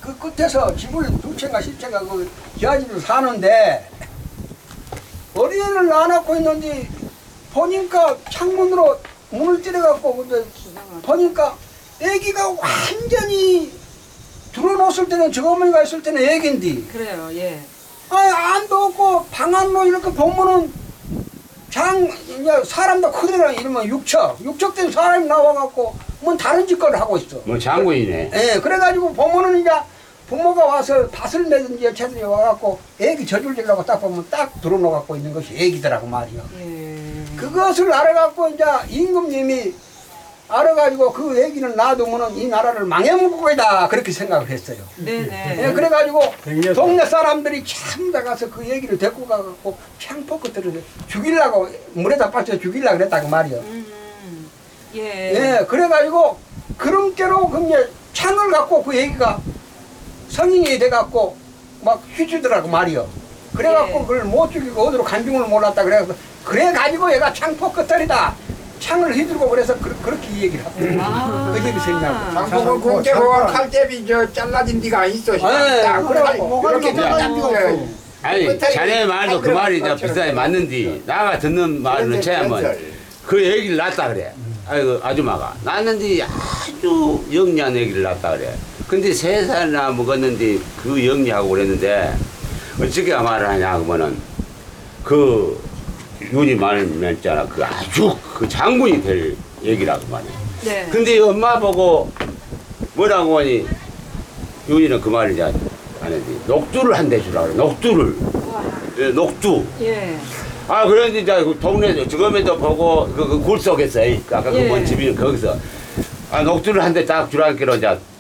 그 끝에서 집을 두 채인가 십 채가 그 기아집을 사는데 어린이를 낳아놓고 있는데 보니까 창문으로 문을 찌르갖고 근데 보니까 애기가 완전히 들어놓았을 때는 저 어머니가 있을 때는 애기인데 그래요, 예. 안도 없고 방 안로 이렇게 보면은 이제 사람도 그대로 이러면 육척 된 사람이 나와갖고 뭐 다른 짓거리를 하고 있어. 뭐 장군이네. 예, 그래가지고 보면은 이제 부모가 와서 밭을 매든지 여차들이 와갖고 애기 젖을리려고 딱 보면 딱 들어놓아갖고 있는 것이 애기더라고 말이야. 예. 그것을 알아갖고 이제 임금님이 알아가지고 그 애기는 놔두면은 이 나라를 망해먹을 거다 그렇게 생각을 했어요. 네네. 예, 그래가지고 동네 사람들이 참다 가서 그 얘기를 데리고 가갖고 창포 끝으로 죽이려고 물에다 빠져 죽이려고 그랬다고 말이요. 예. 예, 그래가지고 그름께로 그냥 창을 갖고 그 얘기가 성인이 돼갖고 막 휘주더라고 말이요. 그래갖고 예. 그걸 못 죽이고 어디로 간 줄을 몰랐다 그래가지고 얘가 창포 끝들이다 창을 휘두르고 그래서 그렇게 이 얘기를 하더라고. 아. 그 집이 생냐고. 장국은 공개로 칼대비 저 잘라진 데가 있어. 딱 그래갖고 이렇게 잘라진 데가 없어. 아니 자네 말도 그 말이 저 비싸게 맞는데 나가 듣는 말은 채하면 그 얘기를 낳았다 그래. 아이고 아줌마가 낳았는데 아주 영리한 애기를 낳았다 그래. 근데 3살이나 먹었는데 그 영리하고 그랬는데 어떻게 말을 하냐 그러면은 그 윤이 말면 있잖아 그 아주 그 장군이 될 얘기라고 말이야. 네. 근데 엄마 보고 뭐라고 하니 윤이는 그 말이지 하는데 녹두를 한대 주라 그래. 녹두를. 예, 녹두. 예. 아 그런데 이제 그 동네 저금에도 보고 그 굴 속에서 아까 예. 그 뭔 집이 거기서 아 녹두를 한 대 딱 주라기로 이제